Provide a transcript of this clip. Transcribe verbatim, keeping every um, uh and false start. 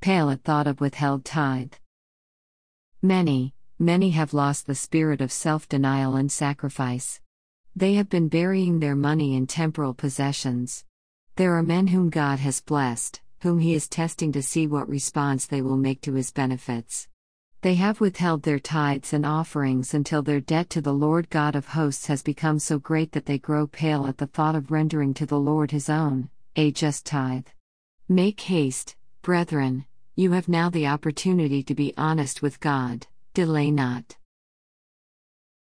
pale at thought of withheld tithe. Many, many have lost the spirit of self-denial and sacrifice. They have been burying their money in temporal possessions. There are men whom God has blessed, whom He is testing to see what response they will make to His benefits. They have withheld their tithes and offerings until their debt to the Lord God of hosts has become so great that they grow pale at the thought of rendering to the Lord His own, a just tithe. Make haste, brethren, you have now the opportunity to be honest with God, delay not.